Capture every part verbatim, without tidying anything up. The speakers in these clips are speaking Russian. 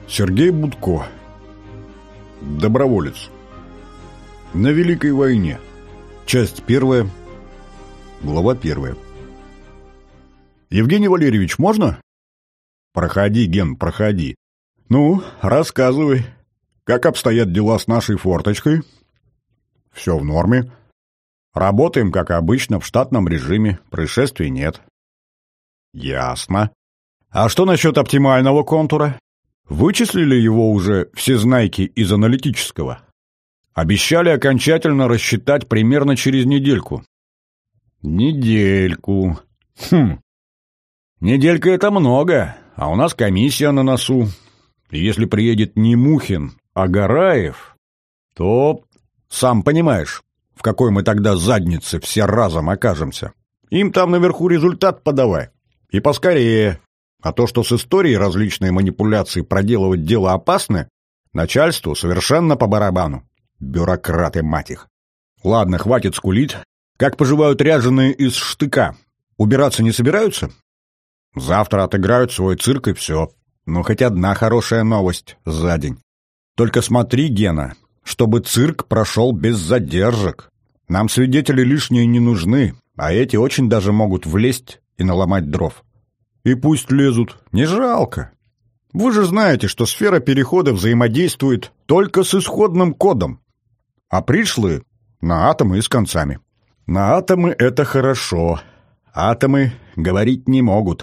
Сергей Будко. Доброволец. На Великой войне. Часть первая. Глава первая. Евгений Валерьевич, можно? Проходи, Ген, проходи. Ну, рассказывай, как обстоят дела с нашей форточкой? Все в норме. Работаем, как обычно, в штатном режиме. Происшествий нет. Ясно. А что насчет оптимального контура? Вычислили его уже всезнайки из аналитического? Обещали окончательно рассчитать примерно через недельку. Недельку. Хм. Неделька — это много, а у нас комиссия на носу. И если приедет не Мухин, а Гараев, то, сам понимаешь, в какой мы тогда заднице все разом окажемся. Им там наверху результат подавай. И поскорее. А то, что с историей различные манипуляции проделывать дело опасны, начальству совершенно по барабану. Бюрократы, мать их. Ладно, хватит скулить. Как поживают ряженые из штыка? Убираться не собираются? Завтра отыграют свой цирк и все. Но хоть одна хорошая новость за день. Только смотри, Гена, чтобы цирк прошел без задержек. Нам свидетели лишние не нужны, а эти очень даже могут влезть и наломать дров. И пусть лезут, не жалко. Вы же знаете, что сфера перехода взаимодействует только с исходным кодом, а пришлые — на атомы и с концами. На атомы — это хорошо, атомы говорить не могут.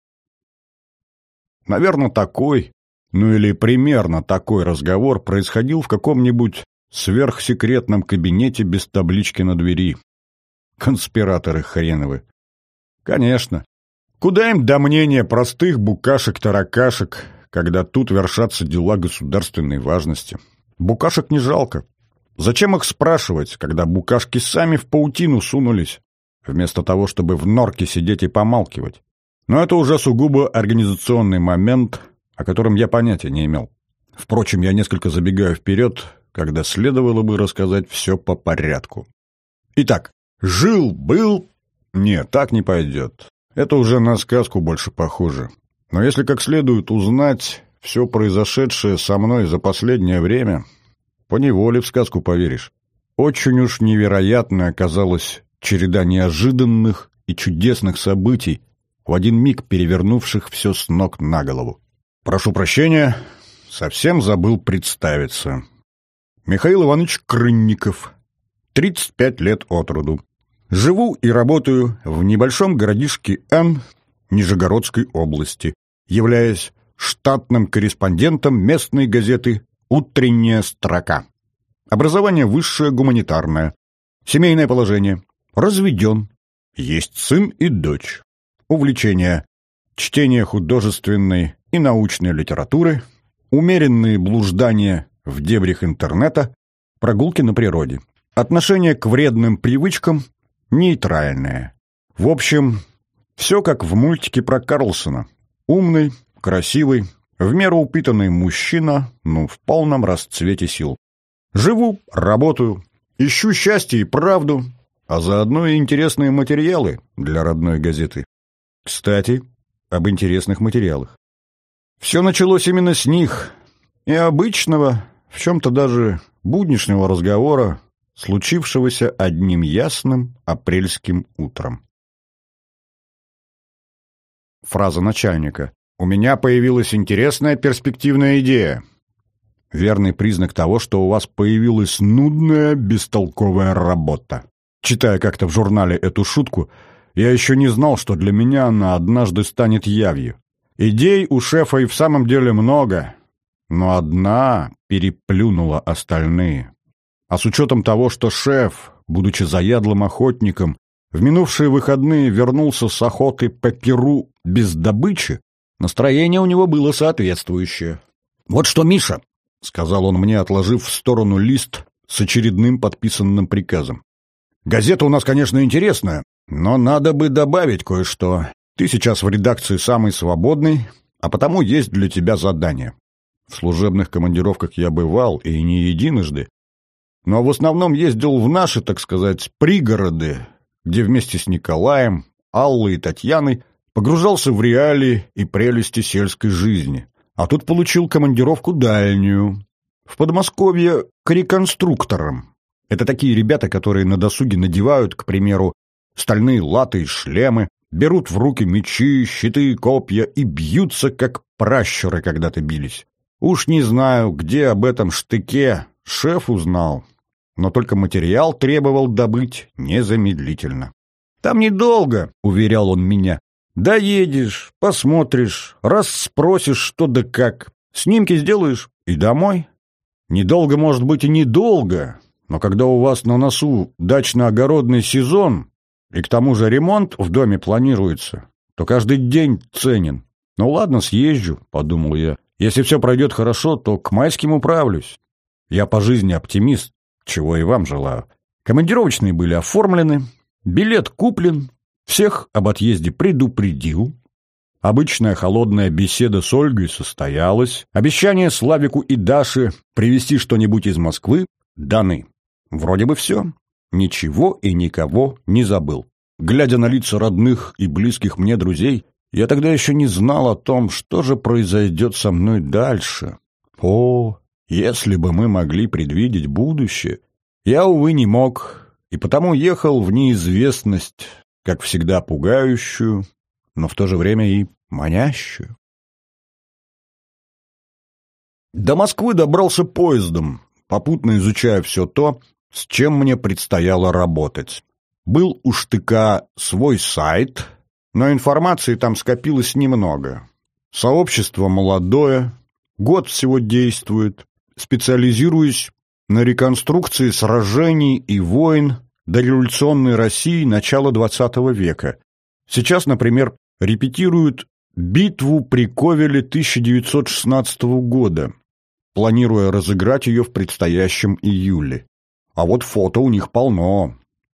Наверное, такой, ну или примерно такой разговор происходил в каком-нибудь сверхсекретном кабинете без таблички на двери. Конспираторы хреновы. Конечно. Куда им до мнения простых букашек-таракашек, когда тут вершатся дела государственной важности? Букашек не жалко. Зачем их спрашивать, когда букашки сами в паутину сунулись, вместо того, чтобы в норке сидеть и помалкивать? Но это уже сугубо организационный момент, о котором я понятия не имел. Впрочем, я несколько забегаю вперед, когда следовало бы рассказать все по порядку. Итак, жил-был... Нет, так не пойдет. Это уже на сказку больше похоже. Но если как следует узнать все произошедшее со мной за последнее время, поневоле в сказку поверишь. Очень уж невероятной оказалась череда неожиданных и чудесных событий, в один миг перевернувших все с ног на голову. Прошу прощения, совсем забыл представиться. Михаил Иванович Крынников, тридцать пять лет от роду. Живу и работаю в небольшом городишке Н Нижегородской области, являясь штатным корреспондентом местной газеты «Утренняя строка». Образование высшее гуманитарное. Семейное положение. Разведен. Есть сын и дочь. Увлечения: чтение художественной и научной литературы, умеренные блуждания в дебрях интернета, прогулки на природе. Отношение к вредным привычкам нейтральное. В общем, все как в мультике про Карлсона. Умный, красивый, в меру упитанный мужчина, ну, в полном расцвете сил. Живу, работаю, ищу счастье и правду, а заодно и интересные материалы для родной газеты. Кстати, об интересных материалах. Все началось именно с них, и обычного, в чем-то даже будничного разговора, случившегося одним ясным апрельским утром. Фраза начальника: «У меня появилась интересная перспективная идея». Верный признак того, что у вас появилась нудная, бестолковая работа. Читая как-то в журнале эту шутку, я еще не знал, что для меня она однажды станет явью. Идей у шефа и в самом деле много, но одна переплюнула остальные. А с учетом того, что шеф, будучи заядлым охотником, в минувшие выходные вернулся с охоты по Перу без добычи, настроение у него было соответствующее. «Вот что, Миша», — сказал он мне, отложив в сторону лист с очередным подписанным приказом. «Газета у нас, конечно, интересная, но надо бы добавить кое-что. Ты сейчас в редакции самый свободный, а потому есть для тебя задание. В служебных командировках я бывал, и не единожды, но в основном ездил в наши, так сказать, пригороды, где вместе с Николаем, Аллой и Татьяной погружался в реалии и прелести сельской жизни, А тут получил командировку дальнюю. В Подмосковье к реконструкторам. Это такие ребята, которые на досуге надевают, к примеру, стальные латы и шлемы, берут в руки мечи, щиты, копья и бьются, как пращуры когда-то бились. Уж не знаю, где об этом штыке шеф узнал, но только материал требовал добыть незамедлительно. «Там недолго», — уверял он меня. «Доедешь, посмотришь, раз спросишь, что да как, снимки сделаешь и домой. Недолго, может быть, и недолго, но когда у вас на носу дачно-огородный сезон, и к тому же ремонт в доме планируется, то каждый день ценен. Ну ладно, съезжу», — подумал я. «Если все пройдет хорошо, то к майским управлюсь. Я по жизни оптимист, чего и вам желаю». Командировочные были оформлены, билет куплен, всех об отъезде предупредил. Обычная холодная беседа с Ольгой состоялась. Обещание Славику и Даше привезти что-нибудь из Москвы даны. Вроде бы все. Ничего и никого не забыл. Глядя на лица родных и близких мне друзей, я тогда еще не знал о том, что же произойдет со мной дальше. О, если бы мы могли предвидеть будущее, я, увы, не мог, и потому ехал в неизвестность, как всегда пугающую, но в то же время и манящую. До Москвы добрался поездом, попутно изучая все то, с чем мне предстояло работать. Был у штыка свой сайт, но информации там скопилось немного. Сообщество молодое, год всего действует, специализируясь на реконструкции сражений и войн дореволюционной России начала двадцатого века. Сейчас, например, репетируют битву при Ковеле тысяча девятьсот шестнадцатого года, планируя разыграть ее в предстоящем июле. А вот фото у них полно.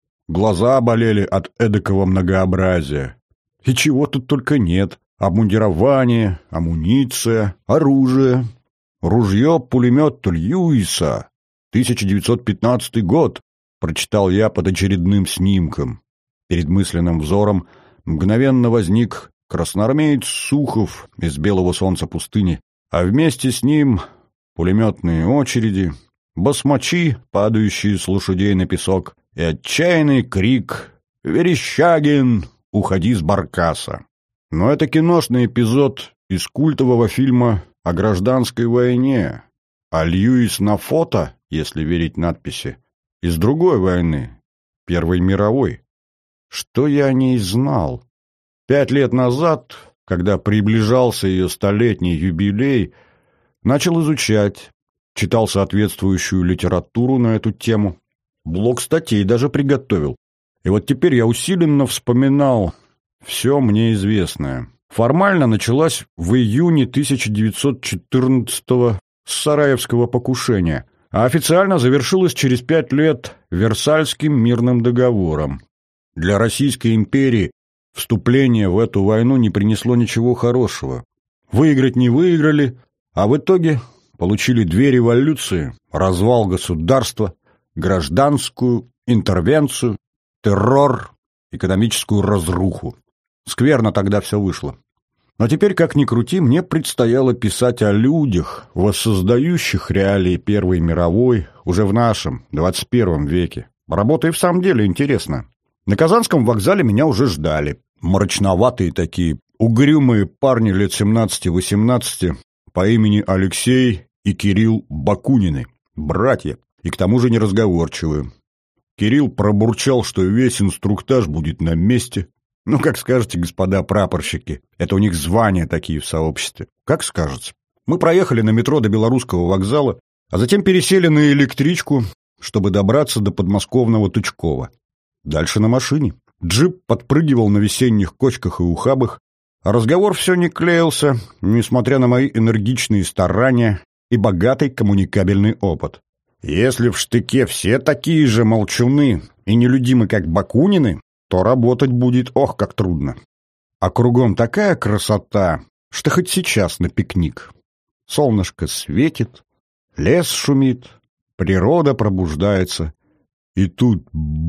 Глаза болели от эдакого многообразия. И чего тут только нет. Обмундирование, амуниция, оружие. Ружье-пулемет Льюиса, тысяча девятьсот пятнадцатый год, прочитал я под очередным снимком. Перед мысленным взором мгновенно возник красноармеец Сухов из белого солнца пустыни, а вместе с ним пулеметные очереди, басмачи, падающие с лошадей на песок, и отчаянный крик «Верещагин, уходи с баркаса!». Но это киношный эпизод из культового фильма о гражданской войне, а Льюис на фото, если верить надписи, из другой войны, Первой мировой. Что я о ней знал? Пять лет назад, когда приближался ее столетний юбилей, начал изучать, читал соответствующую литературу на эту тему, блок статей даже приготовил. И вот теперь я усиленно вспоминал все мне известное. Формально началась в июне тысяча девятьсот четырнадцатого с Сараевского покушения, а официально завершилась через пять лет Версальским мирным договором. Для Российской империи вступление в эту войну не принесло ничего хорошего. Выиграть не выиграли, а в итоге получили две революции: развал государства, гражданскую интервенцию, террор, экономическую разруху. Скверно тогда все вышло. Но теперь, как ни крути, мне предстояло писать о людях, воссоздающих реалии Первой мировой уже в нашем, двадцать первом веке. Работа и в самом деле интересна. На Казанском вокзале меня уже ждали. Мрачноватые такие, угрюмые парни лет семнадцати-восемнадцати по имени Алексей и Кирилл Бакунины, братья, и к тому же неразговорчивые. Кирилл пробурчал, что весь инструктаж будет на месте. Ну, как скажете, господа прапорщики. Это у них звания такие в сообществе. Как скажете. Мы проехали на метро до Белорусского вокзала, а затем пересели на электричку, чтобы добраться до подмосковного Тучкова. Дальше на машине. Джип подпрыгивал на весенних кочках и ухабах, а разговор все не клеился, несмотря на мои энергичные старания и богатый коммуникабельный опыт. Если в штыке все такие же молчуны и нелюдимы, как Бакунины, то работать будет ох как трудно. А кругом такая красота, что хоть сейчас на пикник. Солнышко светит, лес шумит, природа пробуждается. И тут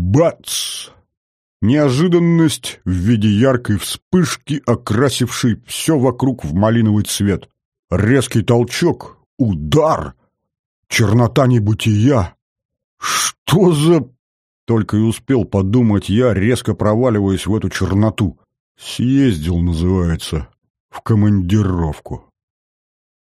бац! Неожиданность в виде яркой вспышки, окрасившей все вокруг в малиновый цвет. Резкий толчок, удар, чернота небытия. Что за... Только и успел подумать я, резко проваливаясь в эту черноту. Съездил, называется, в командировку.